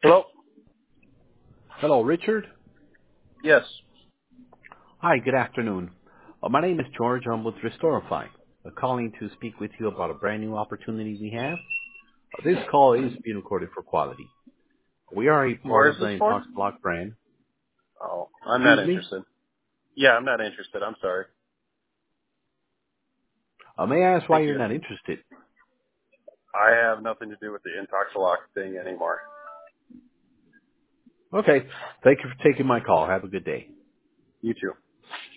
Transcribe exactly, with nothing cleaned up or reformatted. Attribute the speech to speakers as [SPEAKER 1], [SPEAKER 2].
[SPEAKER 1] Hello?
[SPEAKER 2] Hello, Richard.
[SPEAKER 1] Yes.
[SPEAKER 2] Hi, good afternoon. Uh, my name is George. I'm with Restorify. Uh, calling to speak with you about a brand new opportunity we have. Uh, this call is being recorded for quality. We are a part
[SPEAKER 1] Where is
[SPEAKER 2] of the
[SPEAKER 1] this for?
[SPEAKER 2] Intoxiblock brand.
[SPEAKER 1] Oh, I'm not
[SPEAKER 2] Excuse me?
[SPEAKER 1] interested. Yeah, I'm not interested. I'm sorry.
[SPEAKER 2] Uh, may I ask why
[SPEAKER 1] Thank
[SPEAKER 2] you're
[SPEAKER 1] you.
[SPEAKER 2] not interested?
[SPEAKER 1] I have nothing to do with the Intoxilock thing anymore.
[SPEAKER 2] Okay. Thank you for taking my call. Have a good day.
[SPEAKER 1] You too.